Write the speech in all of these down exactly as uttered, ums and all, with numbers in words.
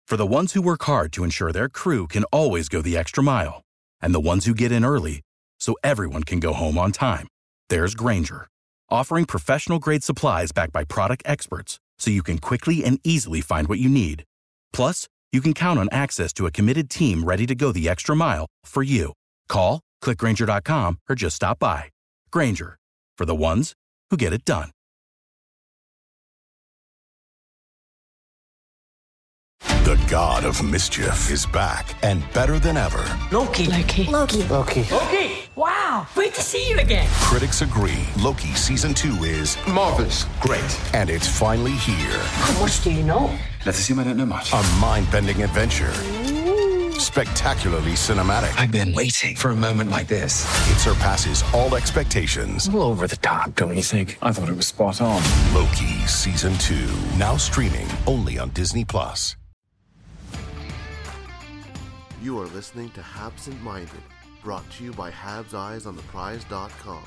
For the ones who work hard to ensure their crew can always go the extra mile, and the ones who get in early so everyone can go home on time, there's Grainger, offering professional-grade supplies backed by product experts so you can quickly and easily find what you need. Plus, you can count on access to a committed team ready to go the extra mile for you. Call, click Grainger dot com, or just stop by. Grainger, for the ones who get it done. The god of mischief is back and better than ever. Loki. Loki. Loki. Loki. Loki. Wow. Great to see you again. Critics agree Loki season two is marvelous. Great. And it's finally here. How much do you know? Let's assume I don't know much. A mind-bending adventure. Ooh. Spectacularly cinematic. I've been waiting for a moment like this. It surpasses all expectations. A little over the top, don't you think? I thought it was spot on. Loki season two. Now streaming only on Disney Plus. You are listening to Habsent Minded, brought to you by Habs Eyes on the Prize dot com.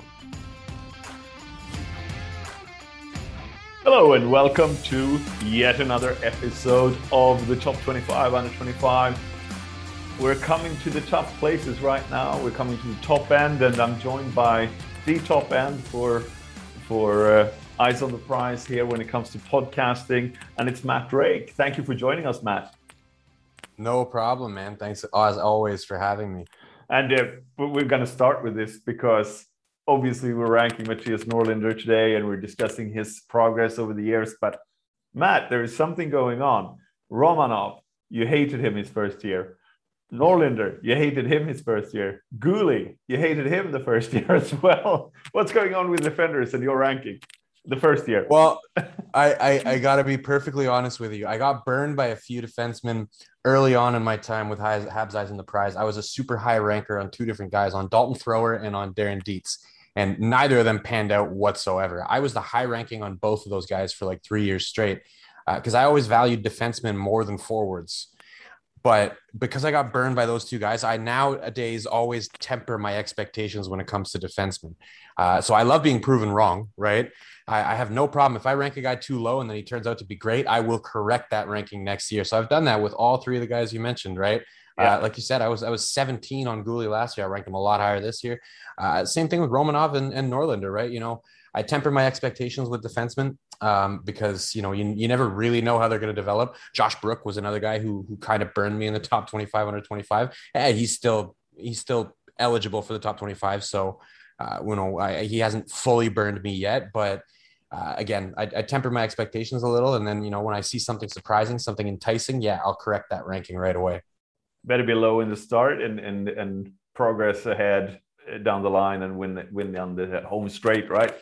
Hello and welcome to yet another episode of the Top twenty-five Under twenty-five. We're coming to the tough places right now. We're coming to the top end, and I'm joined by the top end for for uh, Eyes on the Prize here when it comes to podcasting, and it's Matt Drake. Thank you for joining us, Matt. No problem, man. Thanks as always for having me. And uh, we're going to start with this because obviously we're ranking Mattias Norlinder today and we're discussing his progress over the years. But Matt, there is something going on. Romanov, you hated him his first year. Norlinder, you hated him his first year. Guhle, you hated him the first year as well. What's going on with defenders in your ranking? The first year. Well, I, I, I got to be perfectly honest with you. I got burned by a few defensemen early on in my time with Habs Eyes on the Prize. I was a super high ranker on two different guys, on Dalton Thrower and on Darren Dietz, and neither of them panned out whatsoever. I was the high ranking on both of those guys for like three years straight because uh, I always valued defensemen more than forwards. But because I got burned by those two guys, I nowadays always temper my expectations when it comes to defensemen. Uh, so I love being proven wrong, right? I, I have no problem. If I rank a guy too low and then he turns out to be great, I will correct that ranking next year. So I've done that with all three of the guys you mentioned, right? Yeah. Uh, like you said, I was I was seventeen on Guhle last year. I ranked him a lot higher this year. Uh, same thing with Romanov and, and Norlinder, right? You know, I temper my expectations with defensemen um, because, you know, you, you never really know how they're going to develop. Josh Brook was another guy who who kind of burned me in the top twenty-five under twenty-five. Hey, he's still he's still eligible for the top twenty-five. So, uh, you know, I, he hasn't fully burned me yet. But uh, again, I, I temper my expectations a little. And then, you know, when I see something surprising, something enticing, yeah, I'll correct that ranking right away. Better be low in the start and and and progress ahead down the line and win win on the home straight, right?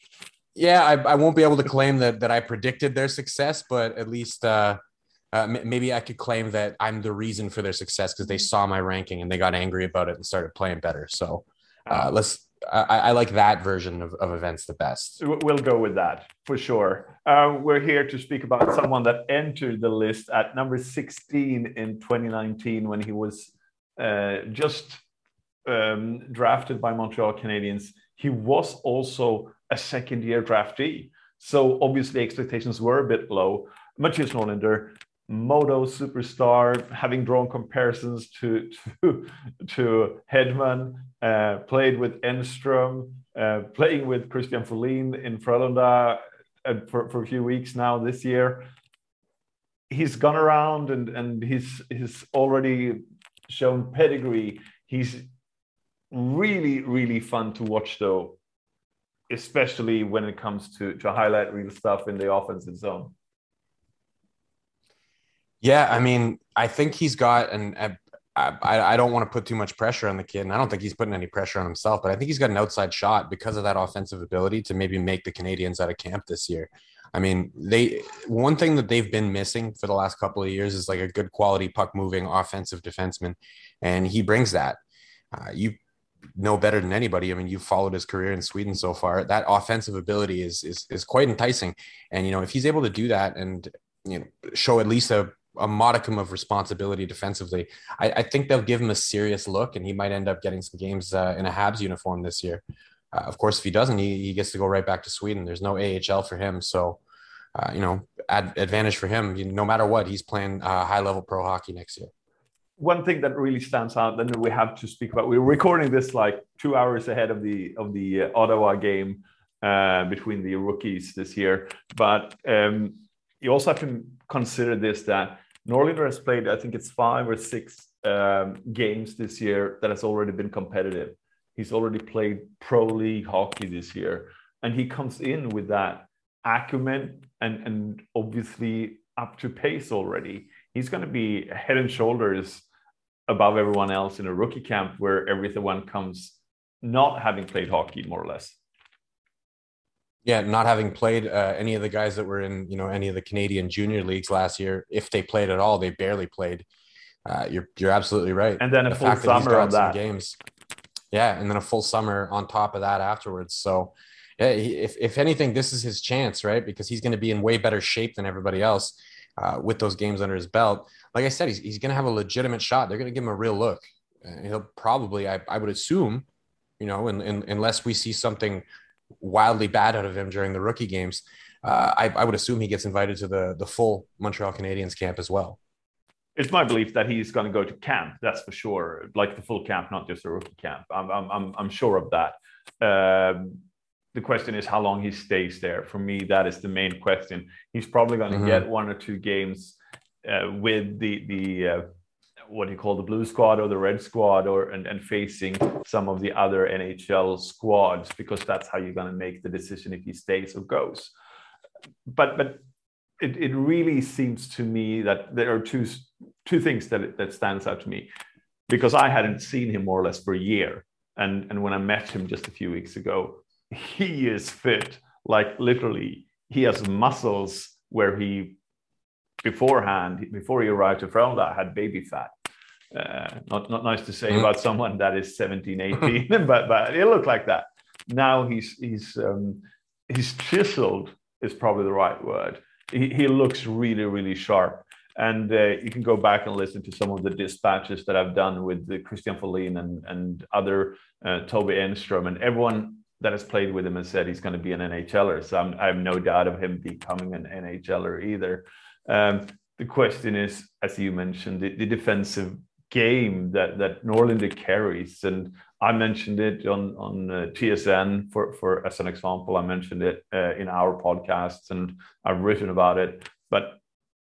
Yeah, I, I won't be able to claim that that I predicted their success, but at least uh, uh, m- maybe I could claim that I'm the reason for their success because they saw my ranking and they got angry about it and started playing better. So uh, let's. I, I like that version of, of events the best. We'll go with that for sure. Uh, we're here to speak about someone that entered the list at number sixteen in twenty nineteen when he was uh, just um, drafted by Montreal Canadiens. He was also a second-year draftee. So obviously expectations were a bit low. Mattias Norlinder, Modo superstar, having drawn comparisons to to, to Hedman, uh, played with Enström, uh, playing with Christian Folin in Frölunda uh, for, for a few weeks now this year. He's gone around and, and he's, he's already shown pedigree. He's really, really fun to watch though, especially when it comes to, to highlight real stuff in the offensive zone. Yeah, I mean, I think he's got an. A, I, I don't want to put too much pressure on the kid, and I don't think he's putting any pressure on himself. But I think he's got an outside shot because of that offensive ability to maybe make the Canadiens out of camp this year. I mean, they one thing that they've been missing for the last couple of years is like a good quality puck moving offensive defenseman, and he brings that. Uh, you know better than anybody. I mean, you've followed his career in Sweden so far. That offensive ability is is is quite enticing, and you know if he's able to do that and you know show at least a a modicum of responsibility defensively, I, I think they'll give him a serious look and he might end up getting some games uh, in a Habs uniform this year. Uh, of course, if he doesn't, he, he gets to go right back to Sweden. There's no A H L for him. So, uh, you know, ad- advantage for him. You know, no matter what, he's playing uh, high level pro hockey next year. One thing that really stands out, and we have to speak about. We're recording this like two hours ahead of the of the uh, Ottawa game uh, between the rookies this year. But um, you also have to consider this, that Norlinder has played, I think it's five or six um, games this year that has already been competitive. He's already played pro league hockey this year, and he comes in with that acumen and and obviously up to pace already. He's going to be head and shoulders above everyone else in a rookie camp where everyone comes not having played hockey, more or less. Yeah, not having played uh, any of the guys that were in, you know, any of the Canadian junior leagues last year. If they played at all, they barely played. Uh, you're you're absolutely right. And then a the full summer on that games. Yeah, and then a full summer on top of that afterwards. So, yeah, he, if if anything, this is his chance, right? Because he's going to be in way better shape than everybody else uh, with those games under his belt. Like I said, he's he's going to have a legitimate shot. They're going to give him a real look. And he'll probably, I, I would assume, you know, in, in, unless we see something wildly bad out of him during the rookie games, uh, I, I would assume he gets invited to the the full Montreal Canadiens camp as well. It's my belief that he's going to go to camp. That's for sure. Like the full camp, not just a rookie camp. I'm I'm I'm, I'm sure of that. Um, the question is how long he stays there. For me, that is the main question. He's probably going to mm-hmm. get one or two games uh, with the the uh, what do you call the blue squad or the red squad, or and, and facing some of the other N H L squads, because that's how you're going to make the decision if he stays or goes. But but it, it really seems to me that there are two two things that that stands out to me, because I hadn't seen him more or less for a year, and and when I met him just a few weeks ago, he is fit, like literally he has muscles where he beforehand before he arrived to Frölunda had baby fat. Uh, not not nice to say mm. about someone that is seventeen, eighteen, but but it looked like that. Now he's he's um, he's chiseled is probably the right word. He, he looks really really sharp, and uh, you can go back and listen to some of the dispatches that I've done with the Christian Folin and and other uh, Toby Enstrom, and everyone that has played with him has said he's going to be an N H L er. So I'm, I have no doubt of him becoming an N H L er either. Um, the question is, as you mentioned, the, the defensive game that that Norlinder carries, and I mentioned it on on uh, T S N for for as an example. I mentioned it uh, in our podcasts, and I've written about it. But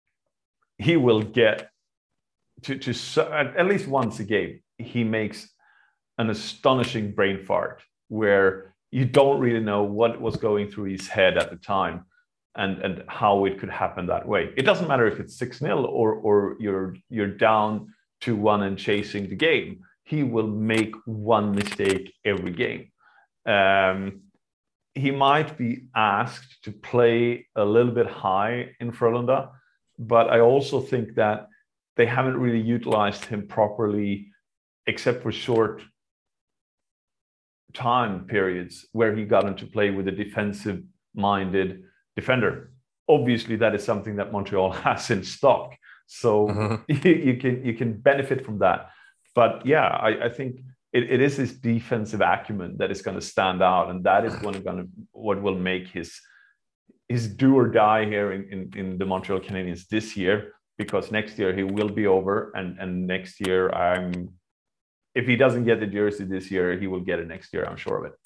he will get to to at least once a game. He makes an astonishing brain fart where you don't really know what was going through his head at the time, and and how it could happen that way. It doesn't matter if it's six nil or or you're you're down two one and chasing the game. He will make one mistake every game. Um, he might be asked to play a little bit high in Frölunda, but I also think that they haven't really utilized him properly, except for short time periods where he got into play with a defensive-minded defender. Obviously, that is something that Montreal has in stock, so mm-hmm. you, you can you can benefit from that. But yeah, I, I think it, it is his defensive acumen that is going to stand out, and that is what going to what will make his his do or die here in, in, in the Montreal Canadiens this year. Because next year he will be over, and and next year I'm. If he doesn't get the jersey this year, he will get it next year. I'm sure of it.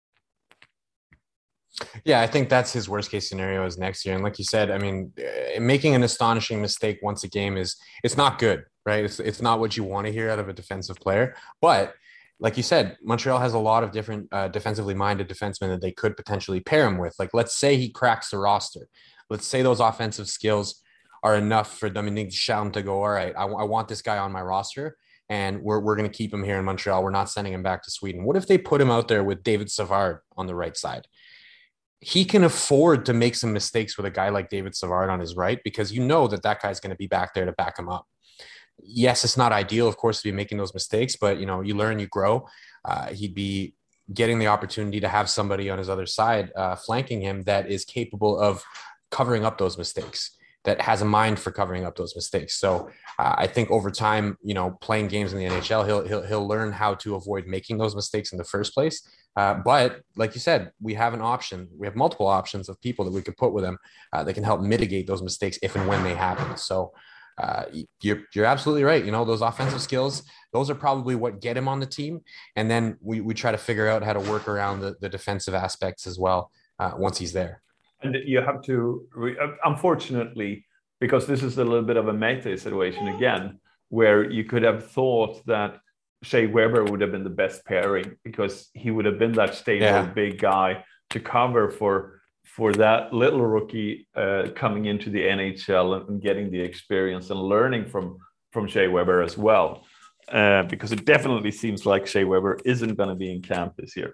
Yeah, I think that's his worst case scenario is next year. And like you said, I mean, making an astonishing mistake once a game is it's not good, right? It's it's not what you want to hear out of a defensive player. But like you said, Montreal has a lot of different uh, defensively minded defensemen that they could potentially pair him with. Like, let's say he cracks the roster. Let's say those offensive skills are enough for Dominique Ducharme to go, all right, I, I want this guy on my roster. And we're we're going to keep him here in Montreal. We're not sending him back to Sweden. What if they put him out there with David Savard on the right side? He can afford to make some mistakes with a guy like David Savard on his right, because you know that that guy's going to be back there to back him up. Yes, it's not ideal, of course, to be making those mistakes, but you know, you learn, you grow. Uh, he'd be getting the opportunity to have somebody on his other side uh, flanking him that is capable of covering up those mistakes, that has a mind for covering up those mistakes. So uh, I think over time, you know, playing games in the N H L, he'll, he'll, he'll learn how to avoid making those mistakes in the first place. Uh, but like you said, we have an option. We have multiple options of people that we could put with him uh, that can help mitigate those mistakes if and when they happen. So uh, you're, you're absolutely right. You know, those offensive skills, those are probably what get him on the team. And then we, we try to figure out how to work around the, the defensive aspects as well uh, once he's there. And you have to, unfortunately, because this is a little bit of a meta situation again, where you could have thought that Shea Weber would have been the best pairing because he would have been that stable yeah. big guy to cover for for that little rookie uh, coming into the N H L and getting the experience and learning from from Shea Weber as well. Uh, because it definitely seems like Shea Weber isn't going to be in camp this year.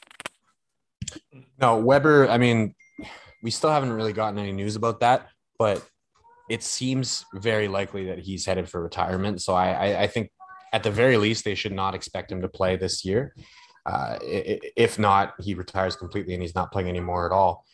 No, Weber, I mean, we still haven't really gotten any news about that, but it seems very likely that he's headed for retirement. So I, I, I think at the very least, they should not expect him to play this year. Uh, if not, he retires completely and he's not playing anymore at all.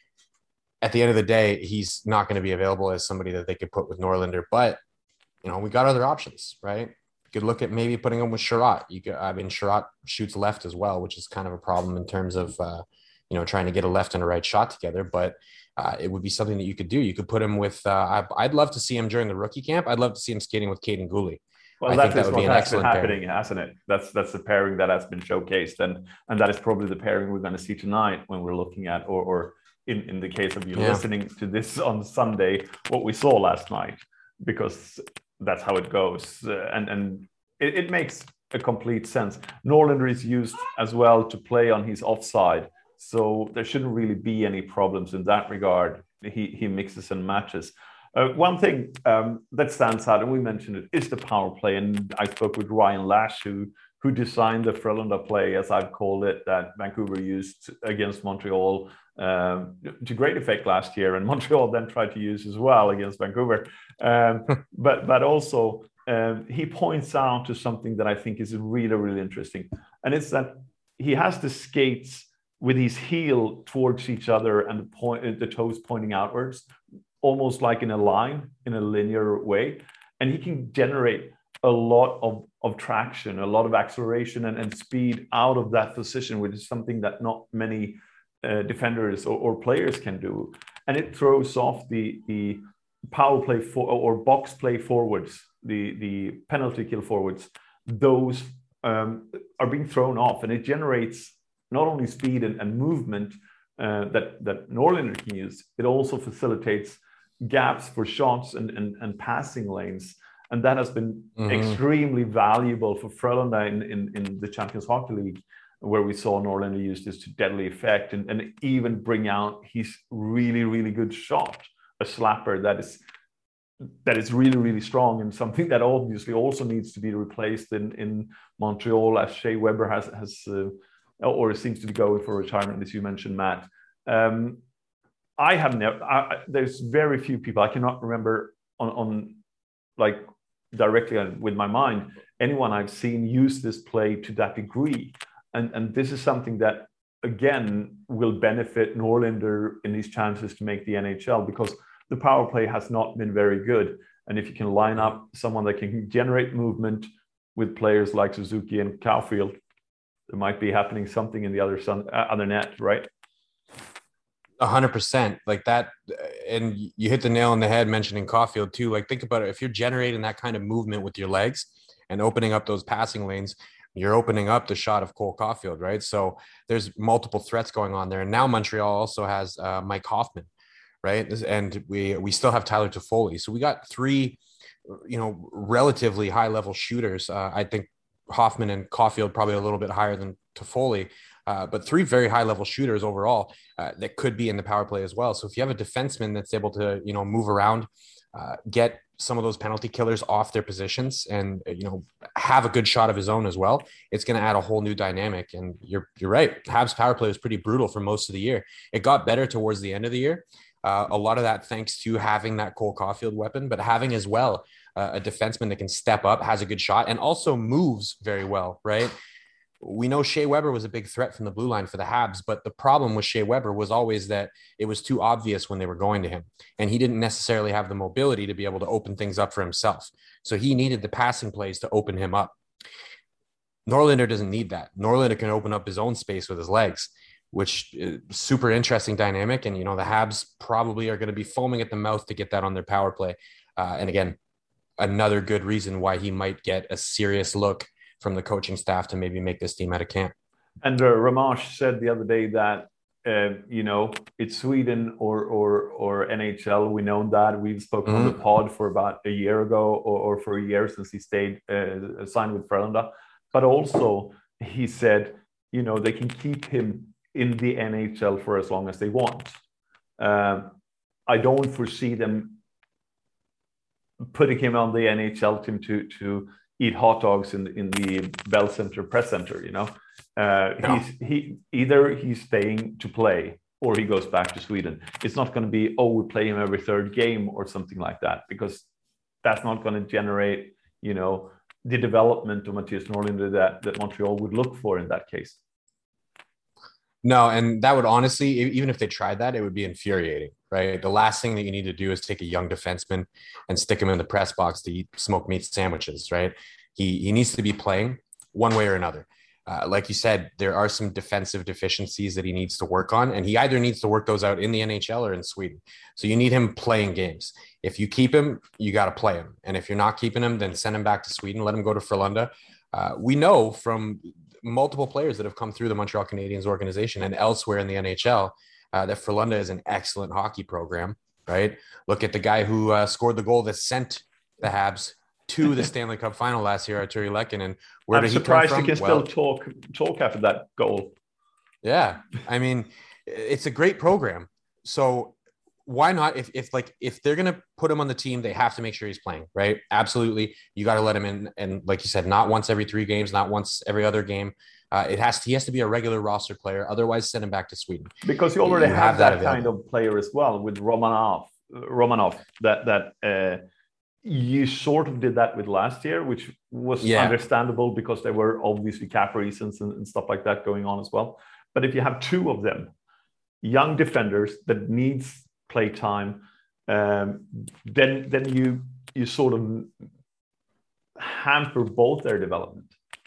At the end of the day, he's not going to be available as somebody that they could put with Norlinder. But, you know, we got other options, right? You could look at maybe putting him with Sherratt. You could, I mean, Sherratt shoots left as well, which is kind of a problem in terms of, uh, you know, trying to get a left and a right shot together. But uh, it would be something that you could do. You could put him with, uh, I, I'd love to see him during the rookie camp. I'd love to see him skating with Caden Gooley. Well, I that is that what has been happening, pairing. hasn't it? That's that's the pairing that has been showcased, and and that is probably the pairing we're going to see tonight when we're looking at, or or in, in the case of you yeah. listening to this on Sunday, what we saw last night, because that's how it goes, uh, and and it, it makes a complete sense. Norlinder is used as well to play on his offside, so there shouldn't really be any problems in that regard. He he mixes and matches. Uh, one thing um, that stands out, and we mentioned it, is the power play. And I spoke with Ryan Lash, who who designed the Frölunda play, as I've called it, that Vancouver used against Montreal um, to great effect last year, and Montreal then tried to use as well against Vancouver. Um, but but also um, he points out to something that I think is really really interesting, and it's that he has the skates with his heel towards each other and the point the toes pointing outwards, almost like in a line, in a linear way. And he can generate a lot of, of traction, a lot of acceleration and, and speed out of that position, which is something that not many uh, defenders or, or players can do. And it throws off the, the power play for, or box play forwards, the, the penalty kill forwards. Those um, are being thrown off, and it generates not only speed and, and movement uh, that, that Norlinder can use, it also facilitates gaps for shots and, and, and passing lanes. And that has been mm-hmm. extremely valuable for Frölunda in, in, in the Champions Hockey League, where we saw Norlinder use this to deadly effect and, and even bring out his really, really good shot, a slapper that is that is really, really strong, and something that obviously also needs to be replaced in, in Montreal, as Shea Weber has, has uh, or seems to be going for retirement, as you mentioned, Matt. Um, I have never, I, there's very few people, I cannot remember on, on like directly with my mind, anyone I've seen use this play to that degree. And, and this is something that, again, will benefit Norlinder in his chances to make the N H L, because the power play has not been very good. And if you can line up someone that can generate movement with players like Suzuki and Caulfield, there might be happening something in the other, sun, uh, other net, right? A hundred percent like that. And you hit the nail on the head mentioning Caulfield too. Like, think about it. If you're generating that kind of movement with your legs and opening up those passing lanes, you're opening up the shot of Cole Caulfield, right? So there's multiple threats going on there. And now Montreal also has uh, Mike Hoffman, right? And we, we still have Tyler Toffoli. So we got three, you know, relatively high level shooters. Uh, I think Hoffman and Caulfield probably a little bit higher than Toffoli. Uh, but three very high level shooters overall uh, that could be in the power play as well. So if you have a defenseman that's able to, you know, move around, uh, get some of those penalty killers off their positions and, you know, have a good shot of his own as well, it's going to add a whole new dynamic. And you're, you're right. Habs power play was pretty brutal for most of the year. It got better towards the end of the year. Uh, a lot of that thanks to having that Cole Caulfield weapon, but having as well uh, a defenseman that can step up, has a good shot, and also moves very well, right? We know Shea Weber was a big threat from the blue line for the Habs, but the problem with Shea Weber was always that it was too obvious when they were going to him, and he didn't necessarily have the mobility to be able to open things up for himself. So he needed the passing plays to open him up. Norlinder doesn't need that. Norlinder can open up his own space with his legs, which is super interesting dynamic. And, you know, the Habs probably are going to be foaming at the mouth to get that on their power play. Uh, and again, another good reason why he might get a serious look from the coaching staff to maybe make this team out of camp. And uh, Ramage said the other day that, uh, you know, it's Sweden or or or N H L. We know that. We've spoken mm-hmm. on the pod for about a year ago or, or for a year since he stayed uh, signed with Frölunda. But also, he said, you know, they can keep him in the N H L for as long as they want. Um, I don't foresee them putting him on the N H L team to to eat hot dogs in in the Bell Center press center. You know, uh, no. he's he either he's staying to play or he goes back to Sweden. It's not going to be, oh, we play him every third game or something like that, because that's not going to generate, you know, the development of Mattias Norlinder that, that Montreal would look for in that case. No, and that would honestly, even if they tried that, it would be infuriating, right? The last thing that you need to do is take a young defenseman and stick him in the press box to eat smoked meat sandwiches, right? He he needs to be playing one way or another. Uh, like you said, there are some defensive deficiencies that he needs to work on, and he either needs to work those out in the N H L or in Sweden. So you need him playing games. If you keep him, you got to play him. And if you're not keeping him, then send him back to Sweden, let him go to Frölunda. Uh, we know from multiple players that have come through the Montreal Canadiens organization and elsewhere in the N H L uh, that Frölunda is an excellent hockey program, right? Look at the guy who uh, scored the goal that sent the Habs to the Stanley Cup final last year, Artturi Lehkonen. Where I'm did he surprised come from? he can Well, still talk talk after that goal. Yeah, I mean, it's a great program. So why not? If if like if they're gonna put him on the team, they have to make sure he's playing, right? Absolutely, you got to let him in, and like you said, not once every three games, not once every other game. Uh, it has to, he has to be a regular roster player. Otherwise, send him back to Sweden. Because you already You have, have that that, kind of player as well with Romanov. Romanov that that. Uh, You sort of did that with last year, which was Yeah. understandable because there were obviously cap reasons and, and stuff like that going on as well. But if you have two of them, young defenders that needs play time, um, then then you you sort of hamper both their development.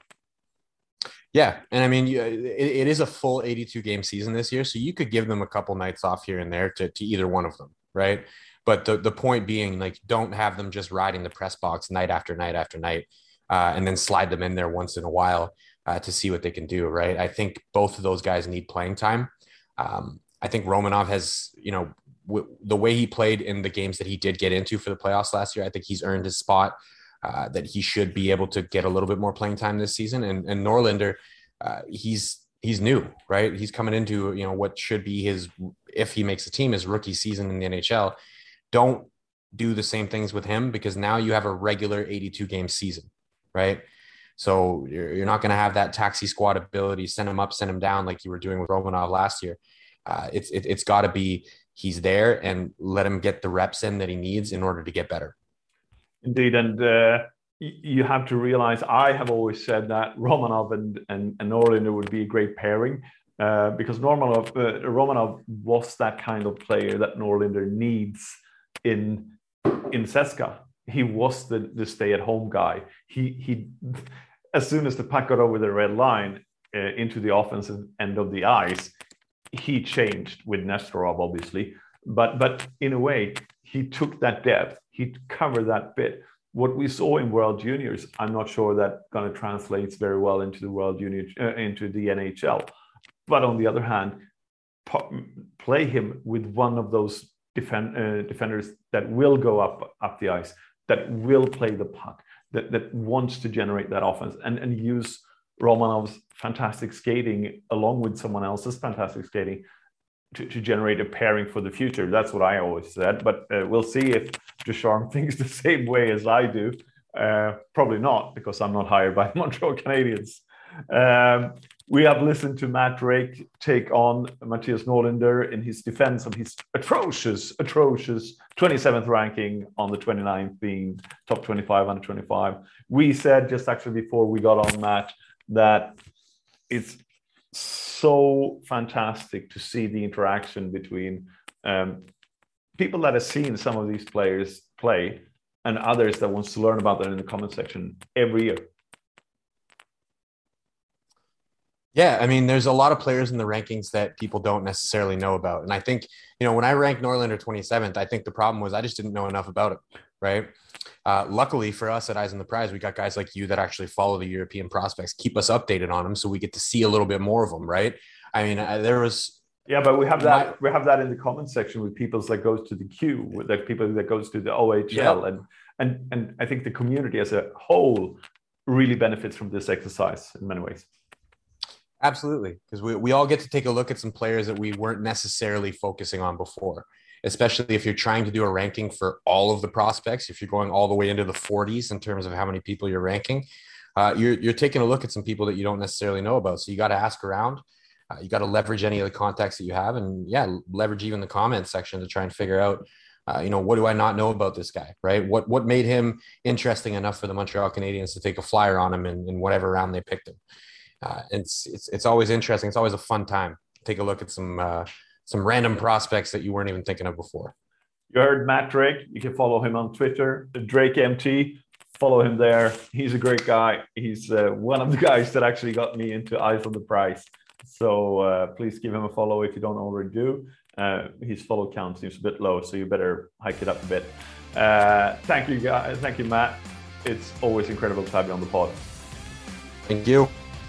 Yeah, and I mean, you, it, it is a full eighty-two game season this year, so you could give them a couple nights off here and there to, to either one of them, right? But the, the point being, like, don't have them just riding the press box night after night after night, uh, and then slide them in there once in a while uh, to see what they can do, right? I think both of those guys need playing time. Um, I think Romanov has, you know, w- the way he played in the games that he did get into for the playoffs last year, I think he's earned his spot, uh, that he should be able to get a little bit more playing time this season. And, and Norlinder, uh, he's he's new, right? He's coming into, you know, what should be his, if he makes a team, his rookie season in the N H L. Don't do the same things with him, because now you have a regular eighty-two game season, right? So you're, you're not going to have that taxi squad ability, send him up, send him down like you were doing with Romanov last year. Uh, it's it, it's got to be he's there and let him get the reps in that he needs in order to get better. Indeed, and uh, you have to realize, I have always said that Romanov and, and, and Norlinder would be a great pairing, uh, because Romanov, uh, Romanov was that kind of player that Norlinder needs in in Seska. He was the, the stay-at-home guy. He he, as soon as the puck got over the red line uh, into the offensive end of the ice, he changed with Nestorov, obviously. But but in a way, he took that depth. He covered that bit. What we saw in World Juniors, I'm not sure that going to translate very well into the World Junior uh, into the N H L. But on the other hand, play him with one of those defend, uh, defenders that will go up up the ice, that will play the puck, that, that wants to generate that offense, and, and use Romanov's fantastic skating along with someone else's fantastic skating to, to generate a pairing for the future. That's what I always said, but uh, we'll see if Ducharme thinks the same way as I do. Uh, probably not, because I'm not hired by Montreal Canadiens. Um, we have listened to Matt Drake take on Mattias Norlinder in his defense of his atrocious, atrocious twenty-seventh ranking on the twenty-ninth, being top twenty-five under twenty-five. We said just actually before we got on, Matt, that it's so fantastic to see the interaction between um, people that have seen some of these players play and others that wants to learn about them in the comment section every year. Yeah, I mean, there's a lot of players in the rankings that people don't necessarily know about. And I think, you know, when I ranked Norlander twenty-seventh, I think the problem was I just didn't know enough about it, right? Uh, luckily for us at Eyes on the Prize, we got guys like you that actually follow the European prospects, keep us updated on them, so we get to see a little bit more of them, right? I mean, uh, there was... Yeah, but we have that my, we have that in the comment section with people that goes to the Q, with like people that goes to the O H L, yeah. and and and I think the community as a whole really benefits from this exercise in many ways. Absolutely, because we, we all get to take a look at some players that we weren't necessarily focusing on before, especially if you're trying to do a ranking for all of the prospects. If you're going all the way into the forties in terms of how many people you're ranking, uh, you're, you're taking a look at some people that you don't necessarily know about. So you got to ask around. Uh, you got to leverage any of the contacts that you have, and yeah, leverage even the comment section to try and figure out, uh, you know, what do I not know about this guy, right? What what made him interesting enough for the Montreal Canadiens to take a flyer on him in, in whatever round they picked him. Uh, it's it's it's always interesting. It's always a fun time. Take a look at some uh, some random prospects that you weren't even thinking of before. You heard Matt Drake. You can follow him on Twitter, Drake M T. Follow him there. He's a great guy. He's uh, one of the guys that actually got me into Eyes on the Prize. So uh, please give him a follow if you don't already do. Uh, his follow count seems a bit low, so you better hike it up a bit. Uh, thank you, guys. Thank you, Matt. It's always incredible to have you on the pod. Thank you.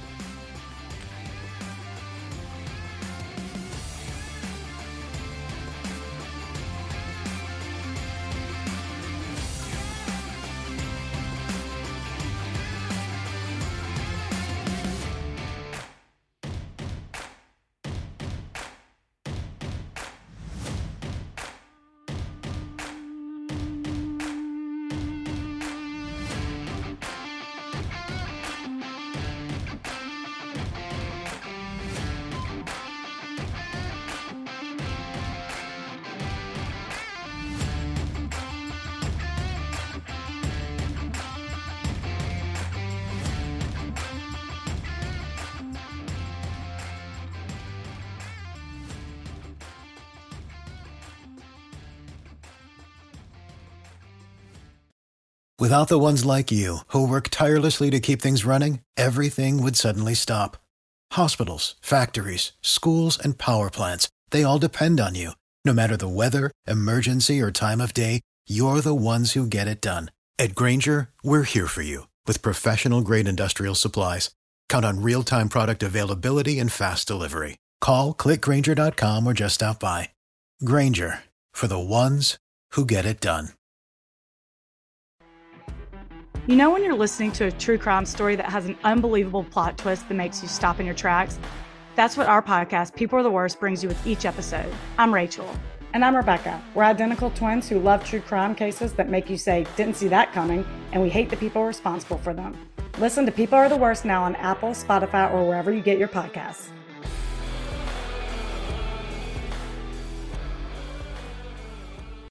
Without the ones like you, who work tirelessly to keep things running, everything would suddenly stop. Hospitals, factories, schools, and power plants, they all depend on you. No matter the weather, emergency, or time of day, you're the ones who get it done. At Grainger, we're here for you with professional-grade industrial supplies. Count on real-time product availability and fast delivery. Call, click Grainger dot com, or just stop by. Grainger, for the ones who get it done. You know when you're listening to a true crime story that has an unbelievable plot twist that makes you stop in your tracks? That's what our podcast, People Are the Worst, brings you with each episode. I'm Rachel. And I'm Rebecca. We're identical twins who love true crime cases that make you say, didn't see that coming, and we hate the people responsible for them. Listen to People Are the Worst now on Apple, Spotify, or wherever you get your podcasts.